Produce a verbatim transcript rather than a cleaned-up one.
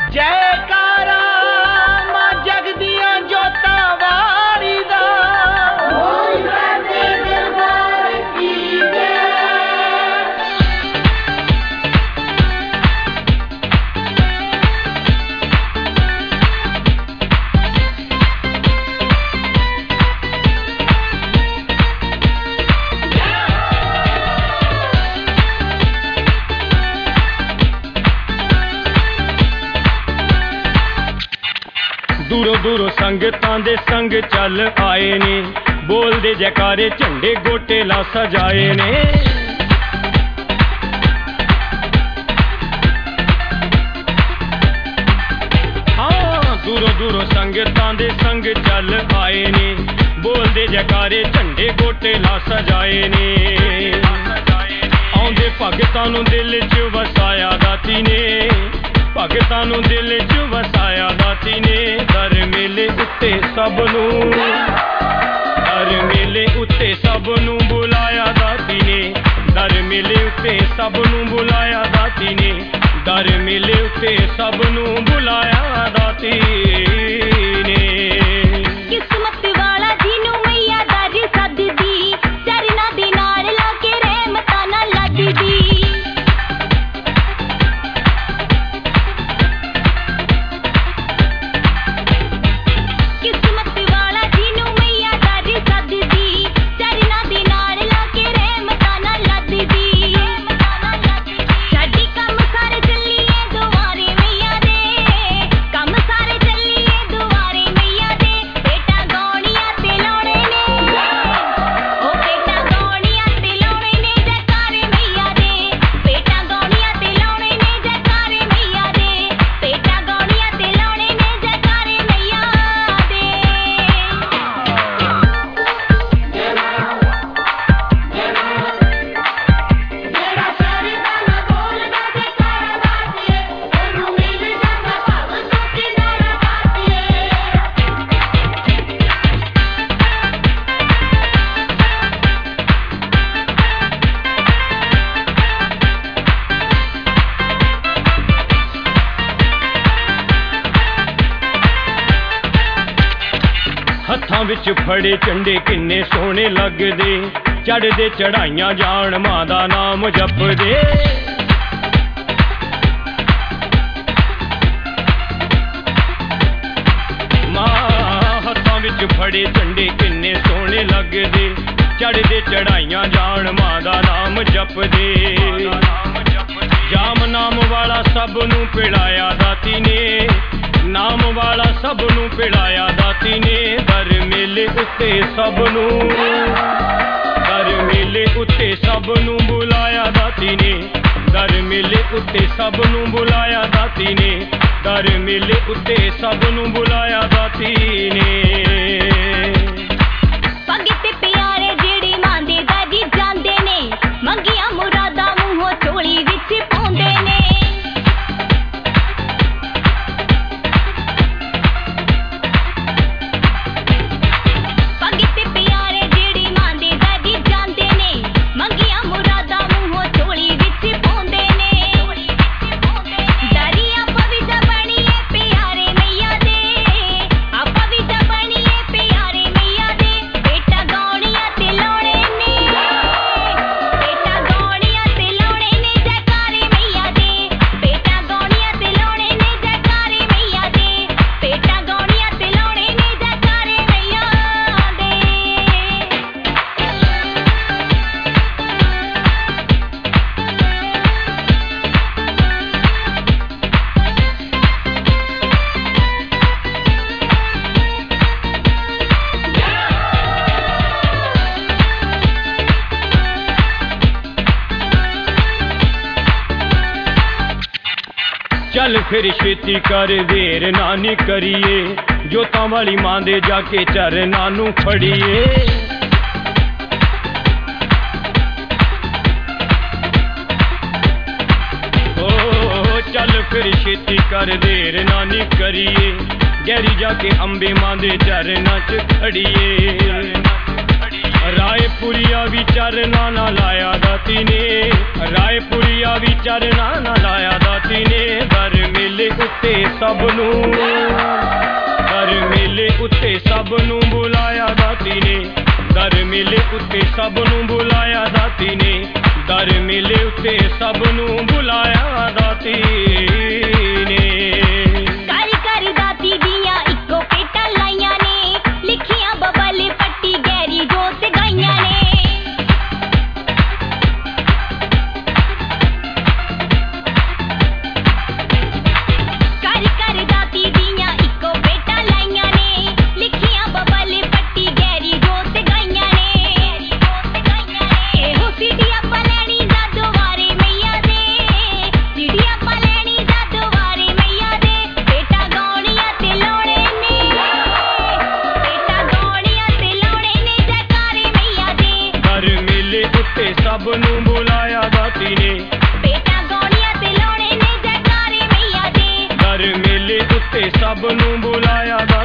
जयकारा मां जगदियां जोतां वाली दा बोल सच्चे दरबार की जय। दूरों दूरों संगतां दे संग चल आए ने, बोलदे जयकारे झंडे गोटे ला सजाए ने। हाँ दूरों दूरों संगतां दे संग चल आए ने, बोलदे जयकारे झंडे गोटे ला सजाए ने। आउंदे भगतां नूं दिल च वसाया दाती ने, भगतां नूं दिल च वसाया दाती ने। दर मेले उत्ते सब नूं, दर मेले उत्ते सब नूं बुलाया दाती ने, दर मेले उत्ते सब नूं बुलाया दाती ने, दर मेले उत्ते सब नूं बुलाया दाती ने। किस्मत वाला जिन्नू मैया दर सददी, चरना दे नाल लाके रहमतां नाल लददी। हत्थां विच फड़े झंडे किन्ने सोहणे लगदे, चढ़दे चढ़ाइयां जान मां दा नाम जपदे। मां हत्थां विच फड़े झंडे किन्ने सोहणे लगदे, चढ़दे चढ़ाइयां जान मां दा नाम जपदे। जाम नाम वाला सब नूं पिलाया दाती ने, नाम वाला सब नूं पिलाया दाती ने। दर मेले उत्ते सब नूं, दर मेले उत्ते सब नूं बुलाया दाती ने, दर मेले उत्ते सब नूं बुलाया दाती ने, दर मेले उत्ते सब नूं बुलाया दाती ने। भगत प्यारे जेड़े मां दे दर जांदे ने, मंगियां मुरादां मूंहों झोली विच पाउंदे ने। चल फिर छेती कर देर नानी करिए, जोतां वाली मां दे जाके चरनां नूं फड़िए। ओ चल फिर छेती कर देर नानी करिए, गहरी जाके अंबे मां दे चरनां च खड़िए। ਰਾਏਪੁਰੀਆ ਵੀ ਚਰਨਾਂ ਨਾਲ ਲਾਇਆ ਦਾਤੀ ਨੇ, ਰਾਏਪੁਰੀਆ ਵੀ ਚਰਨਾਂ ਨਾਲ ਲਾਇਆ ਦਾਤੀ ਨੇ। ਦਰ ਮੇਲੇ ਉੱਤੇ ਸਭ ਨੂੰ, ਦਰ ਮੇਲੇ ਉੱਤੇ ਸਭ ਨੂੰ ਬੁਲਾਇਆ ਦਾਤੀ ਨੇ, ਦਰ ਮੇਲੇ ਉੱਤੇ ਸਭ ਨੂੰ ਬੁਲਾਇਆ ਦਾਤੀ ਨੇ, ਦਰ ਮੇਲੇ ਉੱਤੇ ਸਭ ਨੂੰ ਬੁਲਾਇਆ ਦਾਤੀ ਨੇ। ਕਰ ਕਰ ਦਾਤੀ ਦੀਆਂ ਇੱਕੋ ਪੇਟਾਂ ਲਾਈਆਂ ਨੇ, ਲਿਖੀਆਂ ਬਬਲ ਪੱਟੀ ਗਹਿਰੀ ਜੋਤ ਗਾਈਆਂ ਨੇ। ਕਰ ਕਰ ਦਾਤੀ ਦੀਆਂ ਇੱਕੋ ਪੇਟਾਂ ਲਾਈਆਂ ਨੇ, ਲਿਖੀਆਂ ਬਬਲ ਪੱਟੀ ਗਹਿਰੀ ਜੋਤ ਗਾਈਆਂ ਨੇ। ਇਹੋ ਸੀਡੀ ਆਪਾਂ ਲੈਣੀ ਦਾ ਦੁਆਰੇ ਮਈਆ ਦੇ, ਸੀਡੀ ਆਪਾਂ ਲੈਣੀ ਦਾ ਦੁਆਰੇ ਮਈਆ ਦੇ। ਬੇਟਾ ਗਾਉਣੀਆਂ ਤੇ ਲਾਉਣੇ ਨੇ, ਬੇਟਾ ਗਾਉਣੀਆਂ ਤੇ ਲਾਉਣੇ ਨੇ ਜੈਕਾਰੇ ਮਈਆ ਦੇ। ਦਰ ਮੇਲੇ ਉੱਤੇ ਸਭ ਨੂੰ ਬੁਲਾਇਆ ਦਾਤੀ ਨੇ, ਬੇਟਾ ਗਾਉਣੀਆਂ ਤੇ ਲਾਉਣੇ ਨੇ ਜੈਕਾਰੇ ਮਈਆ ਦੇ। ਦਰ ਮੇਲੇ ਉੱਤੇ ਸਭ ਨੂੰ ਬੁਲਾਇਆ ਦਾਤੀ